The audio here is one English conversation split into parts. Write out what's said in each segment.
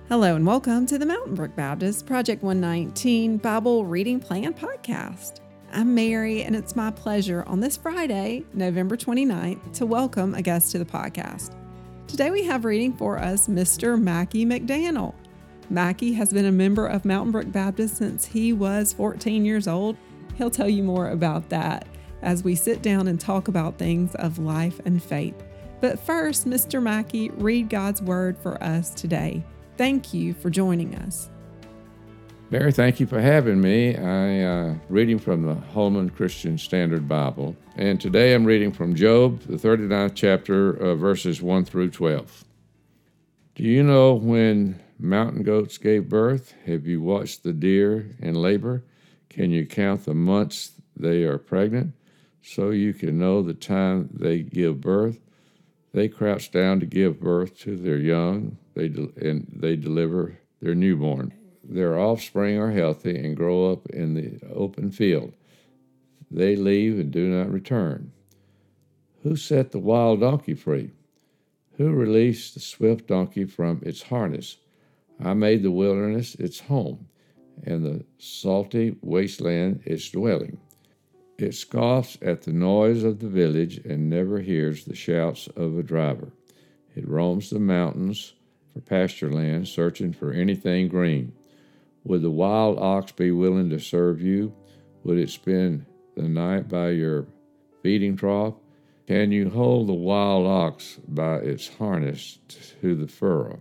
Hello and welcome to the Mountain Brook Baptist Project 119 Bible Reading Plan Podcast. I'm Mary, and it's my pleasure on this Friday, November 29th, to welcome a guest to the podcast. Today we have reading for us Mr. Mackie McDaniel. Mackie has been a member of Mountain Brook Baptist since he was 14 years old. He'll tell you more about that as we sit down and talk about things of life and faith. But first, Mr. Mackie, read God's Word for us today. Thank you for joining us. Mary, thank you for having me. I'm reading from the Holman Christian Standard Bible, and today I'm reading from Job, the 39th chapter, verses 1 through 12. Do you know when mountain goats gave birth? Have you watched the deer in labor? Can you count the months they are pregnant, so you can know the time they give birth? They crouch down to give birth to their young, and they deliver their newborn. Their offspring are healthy and grow up in the open field. They leave and do not return. Who set the wild donkey free? Who released the swift donkey from its harness? I made the wilderness its home, and the salty wasteland its dwelling. It scoffs at the noise of the village and never hears the shouts of a driver. It roams the mountains for pasture land, searching for anything green. Would the wild ox be willing to serve you? Would it spend the night by your feeding trough? Can you hold the wild ox by its harness to the furrow?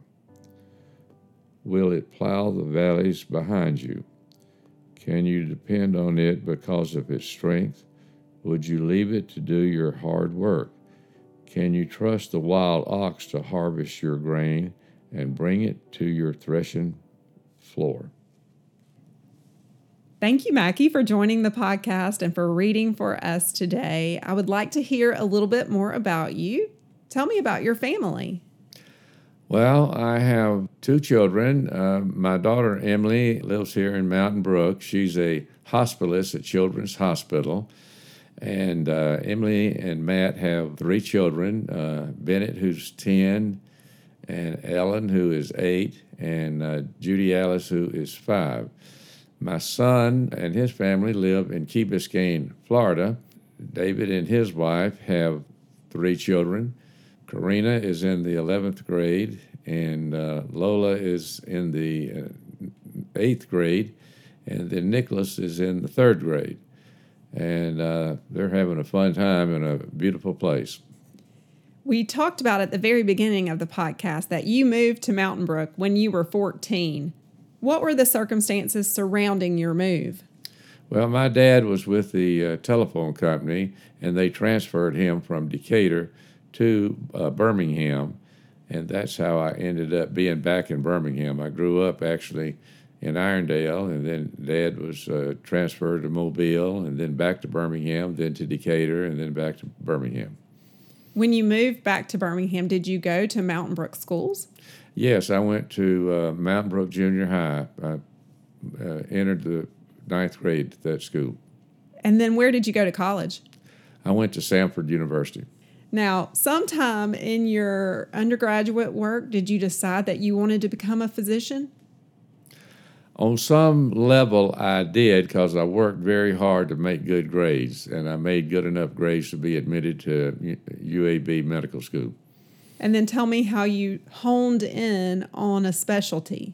Will it plow the valleys behind you? Can you depend on it because of its strength? Would you leave it to do your hard work? Can you trust the wild ox to harvest your grain and bring it to your threshing floor? Thank you, Mackie, for joining the podcast and for reading for us today. I would like to hear a little bit more about you. Tell me about your family. Well, I have two children. My daughter, Emily, lives here in Mountain Brook. She's a hospitalist at Children's Hospital. And Emily and Matt have three children, Bennett, who's 10, and Ellen, who is 8, and Judy Alice, who is 5. My son and his family live in Key Biscayne, Florida. David and his wife have 3 children. Karina is in the 11th grade, and Lola is in the 8th grade, and then Nicholas is in the 3rd grade. And they're having a fun time in a beautiful place. We talked about at the very beginning of the podcast that you moved to Mountain Brook when you were 14. What were the circumstances surrounding your move? Well, my dad was with the telephone company, and they transferred him from Decatur to Birmingham, and that's how I ended up being back in Birmingham. I grew up actually in Irondale, and then Dad was transferred to Mobile, and then back to Birmingham, then to Decatur, and then back to Birmingham. When you moved back to Birmingham, did you go to Mountain Brook schools? Yes, I went to Mountain Brook Junior High. I entered the 9th grade at that school. And then where did you go to college? I went to Samford University. Now, sometime in your undergraduate work, did you decide that you wanted to become a physician? On some level, I did, because I worked very hard to make good grades, and I made good enough grades to be admitted to UAB Medical School. And then tell me how you honed in on a specialty.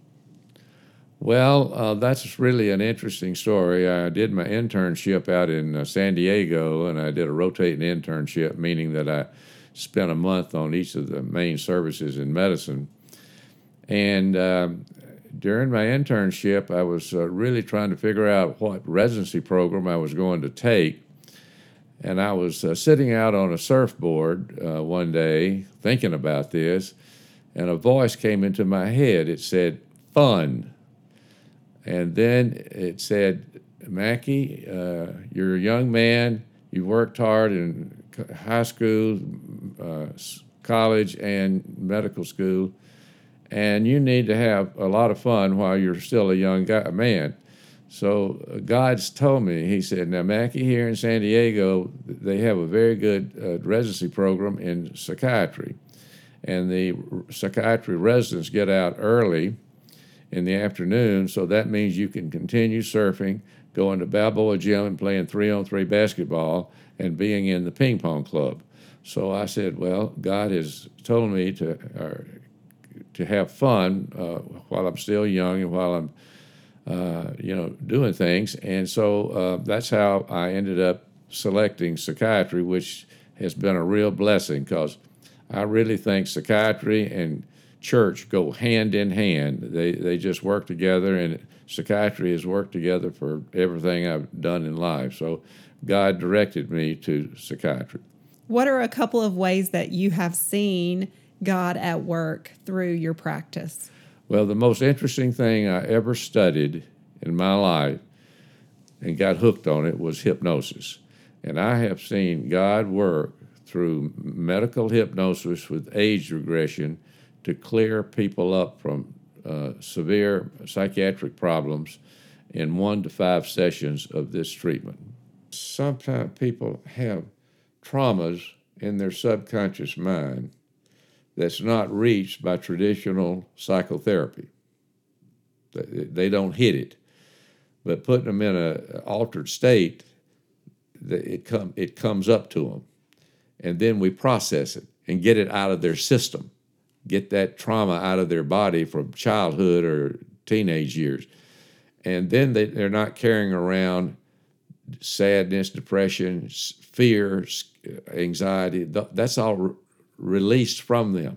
Well, that's really an interesting story. I did my internship out in San Diego, and I did a rotating internship, meaning that I spent a month on each of the main services in medicine. And during my internship, I was really trying to figure out what residency program I was going to take. And I was sitting out on a surfboard one day thinking about this, and a voice came into my head. It said, "Fun." And then it said, "Mackie, you're a young man. You worked hard in high school, college, and medical school, and you need to have a lot of fun while you're still a young man." So God's told me, he said, "Now, Mackie, here in San Diego, they have a very good residency program in psychiatry. And the psychiatry residents get out early in the afternoon, so that means you can continue surfing, going to Balboa Gym and playing 3-on-3 basketball, and being in the ping pong club. So I said, well, God has told me to have fun while I'm still young and while I'm doing things. And so that's how I ended up selecting psychiatry, which has been a real blessing, because I really think psychiatry and church go hand in hand. They just work together, and psychiatry has worked together for everything I've done in life. So God directed me to psychiatry. What are a couple of ways that you have seen God at work through your practice? Well, the most interesting thing I ever studied in my life and got hooked on it was hypnosis. And I have seen God work through medical hypnosis with age regression to clear people up from severe psychiatric problems in 1 to 5 sessions of this treatment. Sometimes people have traumas in their subconscious mind that's not reached by traditional psychotherapy. They don't hit it. But putting them in an altered state, it comes up to them. And then we process it and get it out of their system, get that trauma out of their body from childhood or teenage years. And then they're not carrying around sadness, depression, fear, anxiety. That's all released from them.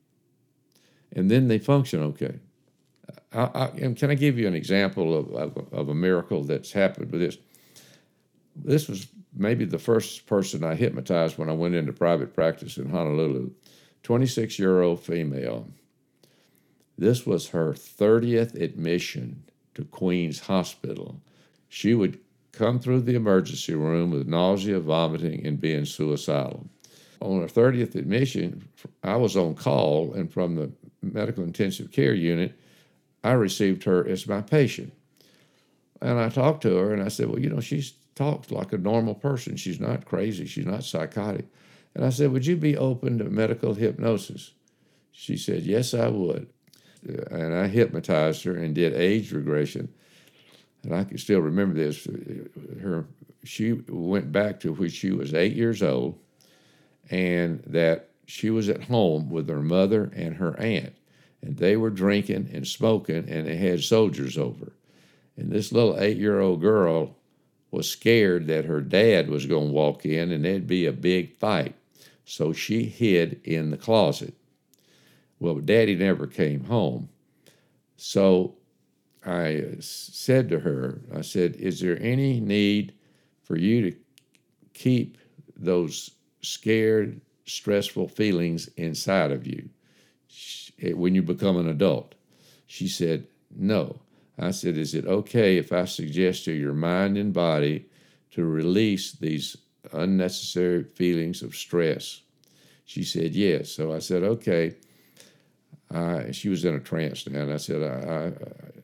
And then they function okay. And can I give you an example of a miracle that's happened with this? This was maybe the first person I hypnotized when I went into private practice in Honolulu. 26-year-old female. This was her 30th admission to Queens Hospital. She would come through the emergency room with nausea, vomiting, and being suicidal. On her 30th admission, I was on call, and from the medical intensive care unit, I received her as my patient. And I talked to her, and I said, well, she talks like a normal person. She's not crazy. She's not psychotic. And I said, would you be open to medical hypnosis? She said, yes, I would. And I hypnotized her and did age regression. And I can still remember this. She went back to when she was 8 years old, and that she was at home with her mother and her aunt. And they were drinking and smoking, and they had soldiers over. And this little 8-year-old girl was scared that her dad was going to walk in and there'd be a big fight. So she hid in the closet. Well, Daddy never came home. So I said to her, I said, is there any need for you to keep those scared, stressful feelings inside of you when you become an adult? She said, no. I said, is it okay if I suggest to your mind and body to release these unnecessary feelings of stress? She said, yes. So I said, okay. She was in a trance now, and I said,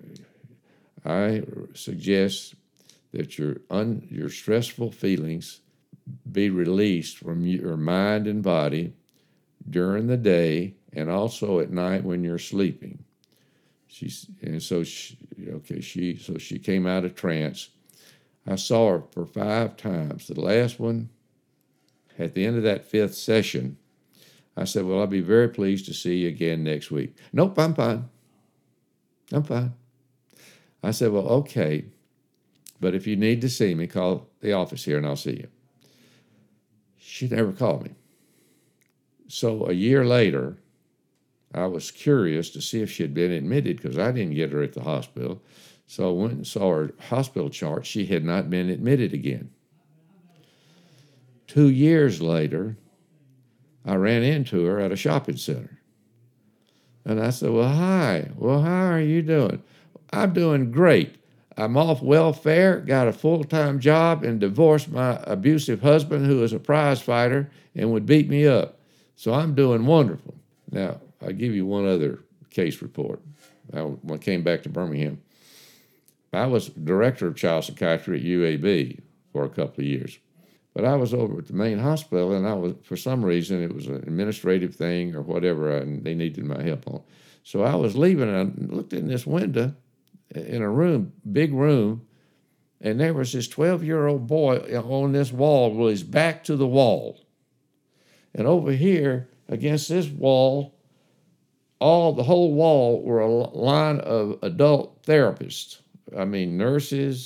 I suggest that your stressful feelings be released from your mind and body during the day and also at night when you're sleeping. So she came out of trance. I saw her for 5 times. The last one, at the end of that 5th session, I said, well, I'll be very pleased to see you again next week. Nope, I'm fine. I'm fine. I said, well, okay, but if you need to see me, call the office here and I'll see you. She never called me. So a year later, I was curious to see if she had been admitted because I didn't get her at the hospital. So I went and saw her hospital chart. She had not been admitted again. 2 years later, I ran into her at a shopping center. And I said, well, hi. Well, how are you doing? I'm doing great. I'm off welfare, got a full-time job, and divorced my abusive husband who was a prize fighter and would beat me up. So I'm doing wonderful. Now, I'll give you one other case report. When I came back to Birmingham, I was director of child psychiatry at UAB for a couple of years. But I was over at the main hospital, and for some reason, it was an administrative thing or whatever, and they needed my help on. So I was leaving, and I looked in this window in a room, big room, and there was this 12-year-old boy on this wall with his back to the wall. And over here, against this wall, the whole wall were a line of adult therapists. I mean, nurses,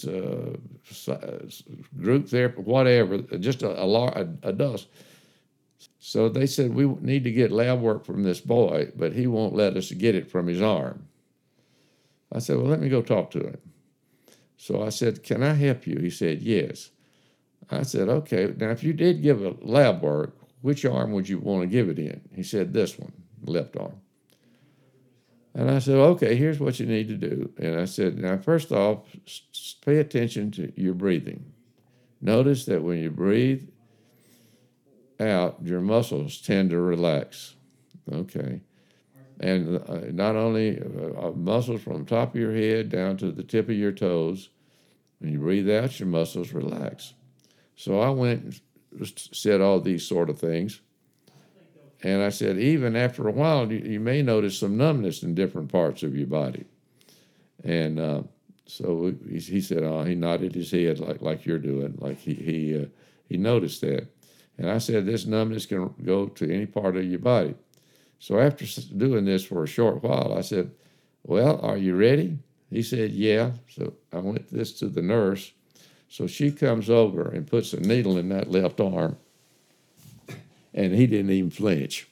group therapy, whatever, just adults. So they said, we need to get lab work from this boy, but he won't let us get it from his arm. I said, well, let me go talk to him. So I said, can I help you? He said, yes. I said, okay, now if you did give a lab work, which arm would you want to give it in? He said, this one, left arm. And I said, okay, here's what you need to do. And I said, now, first off, pay attention to your breathing. Notice that when you breathe out, your muscles tend to relax. Okay. And not only muscles from the top of your head down to the tip of your toes. When you breathe out, your muscles relax. So I went and said all these sort of things. And I said, even after a while, you may notice some numbness in different parts of your body. And so he said, oh, he nodded his head like you're doing, like he noticed that. And I said, this numbness can go to any part of your body. So after doing this for a short while, I said, well, are you ready? He said, yeah. So I went this to the nurse. So she comes over and puts a needle in that left arm. And he didn't even flinch.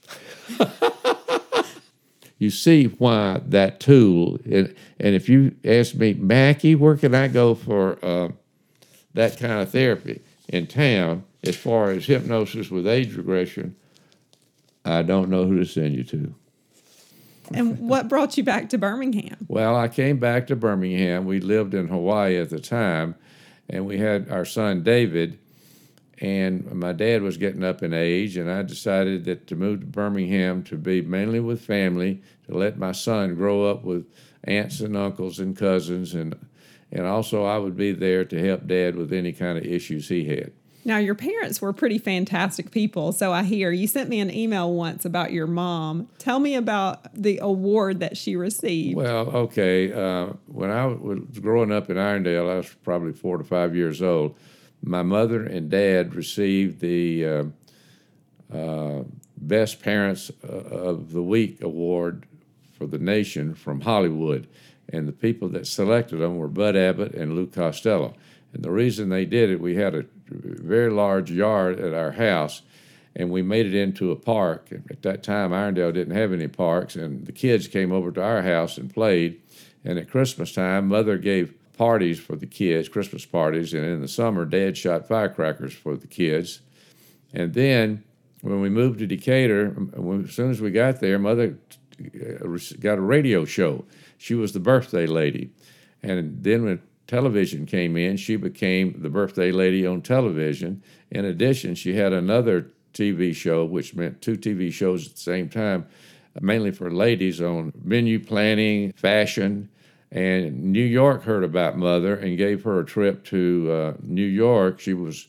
You see why that tool, and if you ask me, Mackie, where can I go for that kind of therapy in town as far as hypnosis with age regression, I don't know who to send you to. And what brought you back to Birmingham? Well, I came back to Birmingham. We lived in Hawaii at the time, and we had our son David, and my dad was getting up in age, and I decided that to move to Birmingham to be mainly with family, to let my son grow up with aunts and uncles and cousins, and also I would be there to help Dad with any kind of issues he had. Now, your parents were pretty fantastic people, so I hear. You sent me an email once about your mom. Tell me about the award that she received. Well, okay. When I was growing up in Irondale, I was probably 4 to 5 years old. My mother and dad received the Best Parents of the Week award for the nation from Hollywood. And the people that selected them were Bud Abbott and Lou Costello. And the reason they did it, we had a very large yard at our house, and we made it into a park. At that time, Irondale didn't have any parks, and the kids came over to our house and played. And at Christmas time, Mother gave parties for the kids, Christmas parties, and in the summer, Dad shot firecrackers for the kids. And then when we moved to Decatur, as soon as we got there, Mother got a radio show. She was the birthday lady. And then when television came in, she became the birthday lady on television. In addition, she had another TV show, which meant 2 TV shows at the same time, mainly for ladies on menu planning, fashion. And New York heard about Mother and gave her a trip to New York. It was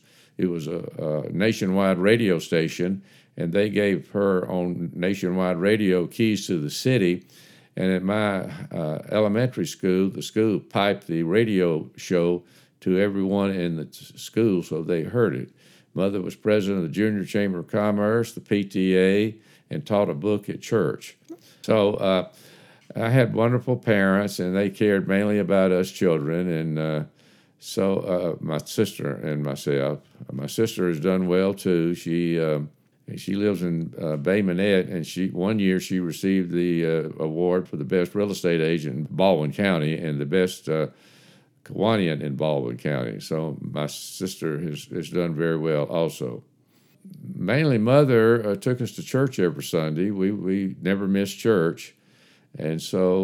a nationwide radio station, and they gave her on nationwide radio keys to the city. And at my elementary school, the school piped the radio show to everyone in the school so they heard it. Mother was president of the Junior Chamber of Commerce, the PTA, and taught a book at church. So I had wonderful parents, and they cared mainly about us children. And so my sister and myself, my sister has done well too. She lives in Bay Minette, and one year she received the award for the best real estate agent in Baldwin County and the best Kiwanian in Baldwin County. So my sister has done very well also. Mainly Mother took us to church every Sunday. We never missed church. And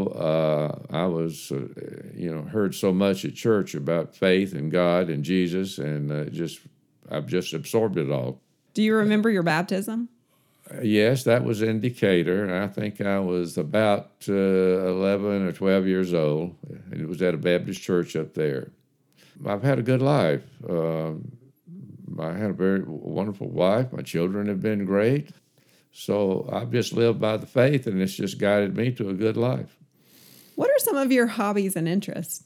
so I was, heard so much at church about faith and God and Jesus, and I've just absorbed it all. Do you remember your baptism? Yes, that was in Decatur, and I think I was about 11 or 12 years old. It was at a Baptist church up there. I've had a good life. I had a very wonderful wife. My children have been great. So I've just lived by the faith, and it's just guided me to a good life. What are some of your hobbies and interests?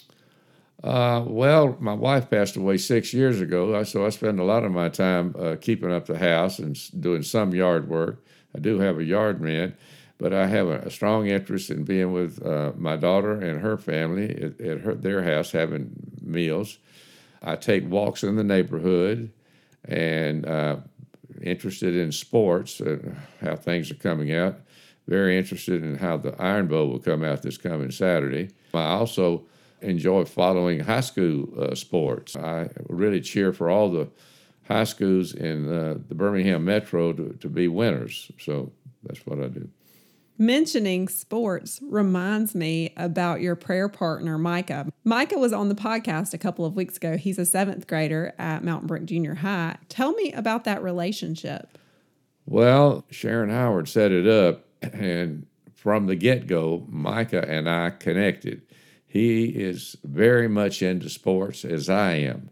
Well, my wife passed away 6 years ago, so I spend a lot of my time keeping up the house and doing some yard work. I do have a yard man, but I have a strong interest in being with my daughter and her family at their house having meals. I take walks in the neighborhood and interested in sports, how things are coming out. Very interested in how the Iron Bowl will come out this coming Saturday. I also enjoy following high school sports. I really cheer for all the high schools in the Birmingham Metro to be winners. So that's what I do. Mentioning sports reminds me about your prayer partner, Micah. Micah was on the podcast a couple of weeks ago. He's a 7th grader at Mountain Brook Junior High. Tell me about that relationship. Well, Sharon Howard set it up, and from the get-go, Micah and I connected. He is very much into sports as I am.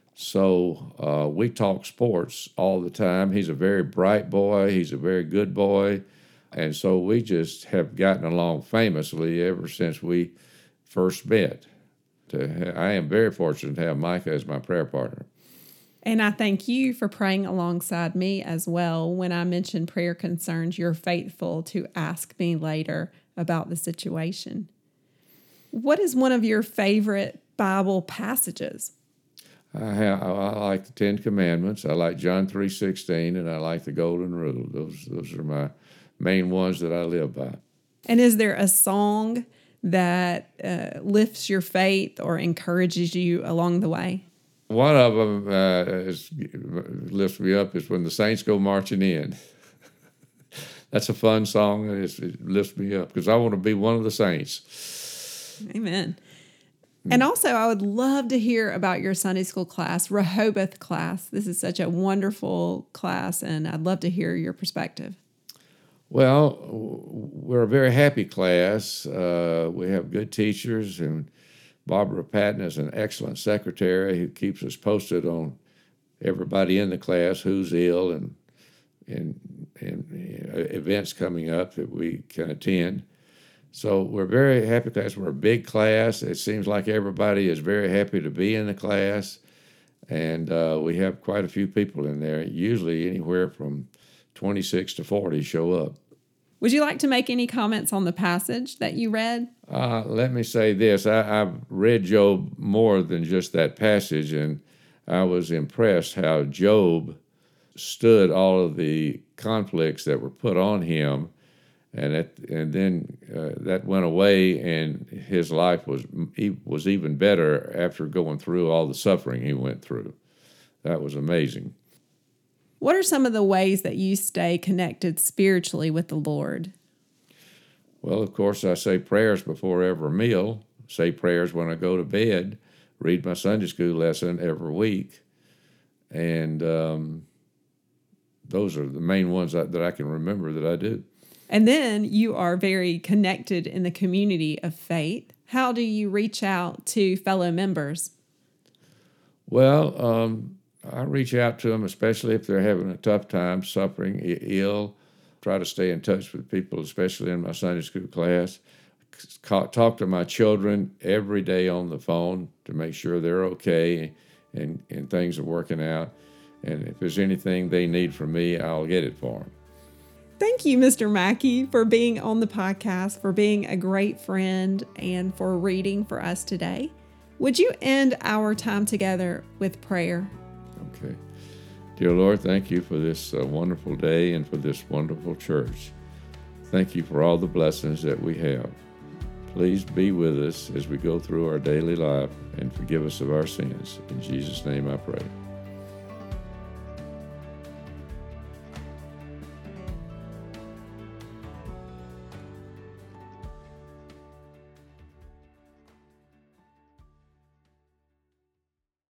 So we talk sports all the time. He's a very bright boy. He's a very good boy. And so we just have gotten along famously ever since we first met. I am very fortunate to have Micah as my prayer partner. And I thank you for praying alongside me as well. When I mention prayer concerns, you're faithful to ask me later about the situation. What is one of your favorite Bible passages? I like the Ten Commandments. I like John 3:16, and I like the Golden Rule. Those are my main ones that I live by. And is there a song that lifts your faith or encourages you along the way? One of them lifts me up is when the saints go marching in. That's a fun song. It lifts me up because I want to be one of the saints. Amen. And also, I would love to hear about your Sunday school class, Rehoboth class. This is such a wonderful class, and I'd love to hear your perspective. Well, we're a very happy class. We have good teachers, and Barbara Patton is an excellent secretary who keeps us posted on everybody in the class who's ill and events coming up that we can attend. So we're a very happy class. We're a big class. It seems like everybody is very happy to be in the class, and we have quite a few people in there. Usually anywhere from 26 to 40 show up. Would you like to make any comments on the passage that you read? Let me say this. I've read Job more than just that passage, and I was impressed how Job stood all of the conflicts that were put on him, and then that went away, and his life was even better after going through all the suffering he went through. That was amazing. What are some of the ways that you stay connected spiritually with the Lord? Well, of course, I say prayers before every meal, say prayers when I go to bed, read my Sunday school lesson every week, and those are the main ones that I can remember that I do. And then you are very connected in the community of faith. How do you reach out to fellow members? Well, I reach out to them, especially if they're having a tough time, suffering, ill. Try to stay in touch with people, especially in my Sunday school class. Talk to my children every day on the phone to make sure they're okay and things are working out. And if there's anything they need from me, I'll get it for them. Thank you, Mr. Mackey, for being on the podcast, for being a great friend, and for reading for us today. Would you end our time together with prayer? Okay. Dear Lord, thank you for this wonderful day and for this wonderful church. Thank you for all the blessings that we have. Please be with us as we go through our daily life and forgive us of our sins. In Jesus' name I pray.